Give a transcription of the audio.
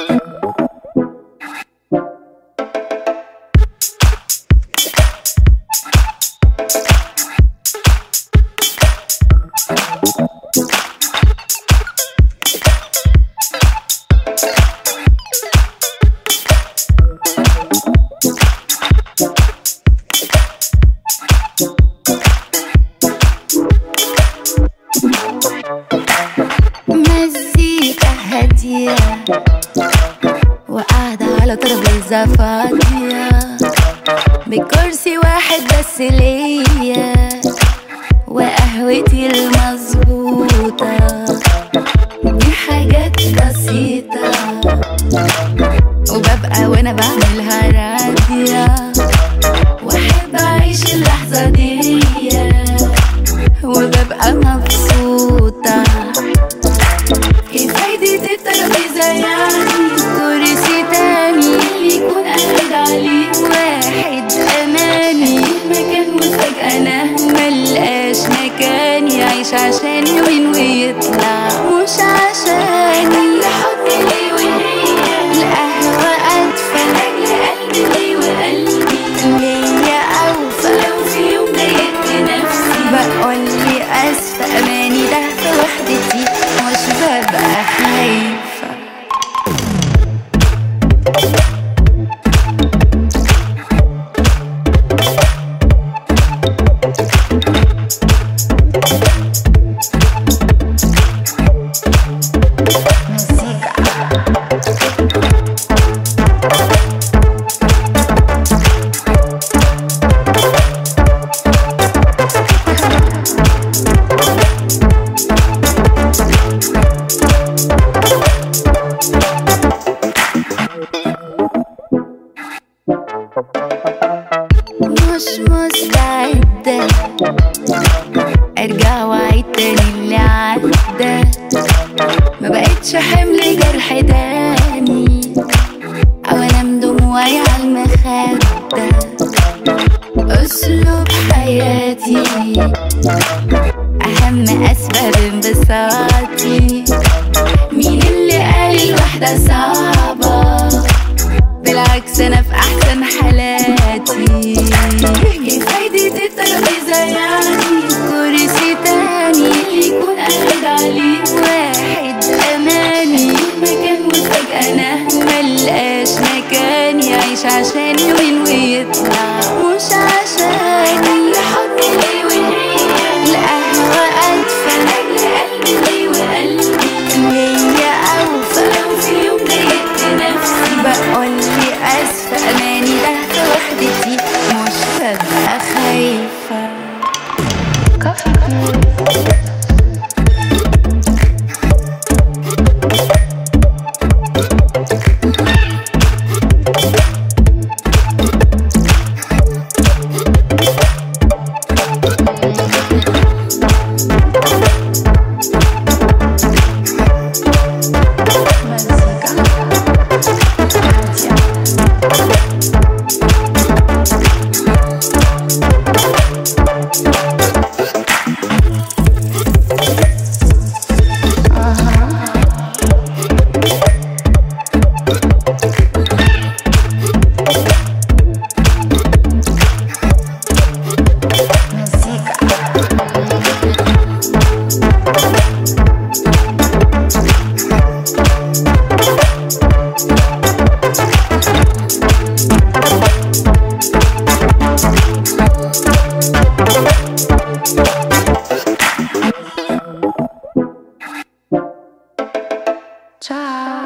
مزيكا هادية وقاعدة على ترابيزة فاضية بكرسي واحد بس ليا وقهوتي المظبوطة. دي حاجات بسيطة وببقى وانا بعملها راضية واحب اعيش اللحظة دي وببقى مبسوطة. ايه فايدة الترابيزة يعني كرسي تاني اللي يكون قاعد عليه واحد اماني مكان وفجأة انا ملقاش مكان يعيش عشاني وين ويطلع مش عشاني. حضني ليه وهي القهوة أدفى لأجل قلبي وقلبي ليا أوفى. لو في يوم ضايقت نفسي بقولي أسفة أماني ده في وحدتي مش ببقى خايفة. مش مستعدة ارجع واعيد تاني اللي عدى. ما بقتش حمل جرح تاني او انام دموعي على المخدة. اسلوب حياتي اهم اسباب انبساطي. مين اللي قال الوحدة صعبة؟ بالعكس انا في احسن حالاتي. ايه فايدة الترابيزة يعني كرسي تاني اللي يكون قاعد عليه واحد اماني مكان وفجأة انا ملقاش مكان يعيش عشاني وين ويطلع مش عشاني. حضني ليه وهي القهوة أدفى لأجل قلبي وقلبي ليا أوفى. لو في يوم ضايقت نفسي بقولي أسفة أماني ده في وحدتي مش ببقى خايفة. Ciao.